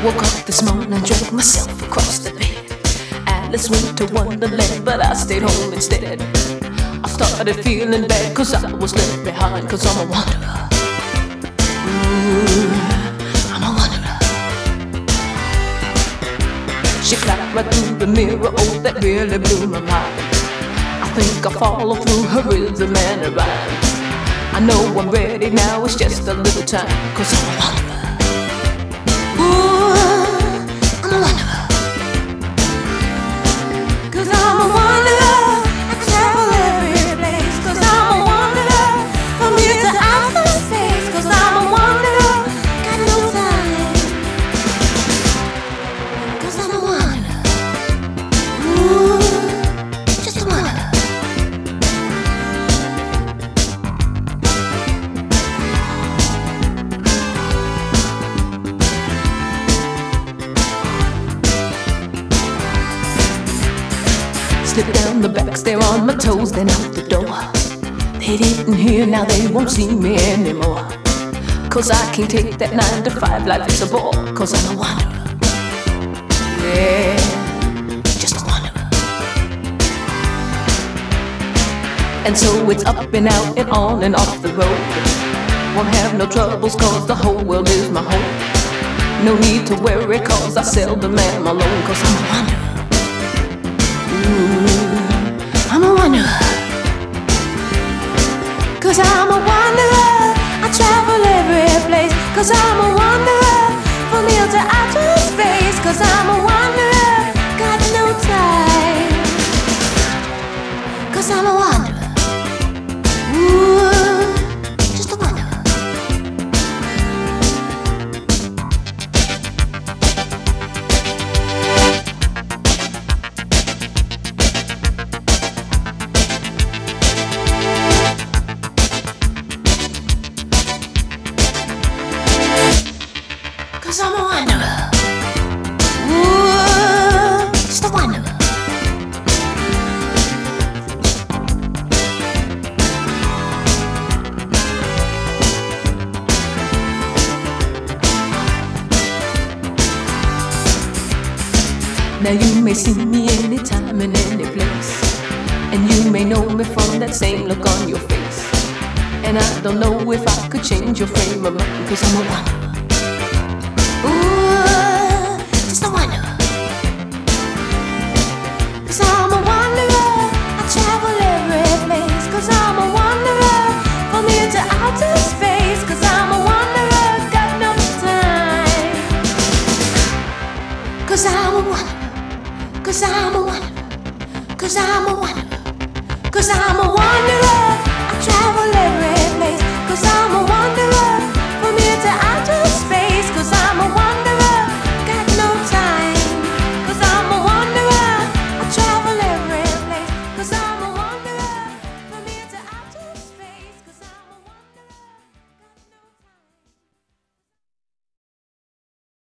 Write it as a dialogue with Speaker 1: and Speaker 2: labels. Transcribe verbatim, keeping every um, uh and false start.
Speaker 1: Woke up this morning and dragged myself across the bed. Alice went to Wonderland, but I stayed home instead. I started feeling bad cause I was left behind, cause I'm a wanderer. Ooh, I'm a wanderer. She climbed right through the mirror, oh that really blew my mind. I think I follow through her rhythm and her rhyme. I know I'm ready now, it's just a little time, cause I'm a wanderer. Slip down the back stair on my toes, then out the door. They didn't hear, now they won't see me anymore. Cause I can't take that nine to five life, it's a bore. Cause I'm a wanderer. Yeah, just a wanderer. And so it's up and out and on and off the road. Won't have no troubles cause the whole world is my home. No need to worry cause I seldom am alone. Cause I'm a wanderer. Ooh, I'm a wanderer. Cause I'm a wanderer. I travel every place. Cause I'm a wanderer. From here to outer space. Cause I'm a wanderer. Got no time. Cause I'm a wanderer. Ooh, just a wanderer. Cause I'm a wanderer. Ooh, just a wanderer. Now you may see me anytime and any place, and you may know me from that same look on your face. And I don't know if I could change your frame of mind, cause I'm a wanderer. Ooh, just a wanderer. Cause I'm a wanderer. I travel every place. Cause I'm a wanderer. From here to outer space. Cause I'm a wanderer. Got no time. Cause I'm a wanderer. Cause I'm a wanderer. Cause I'm a wanderer. Cause I'm a wanderer. I travel every place. Cause I'm a wanderer.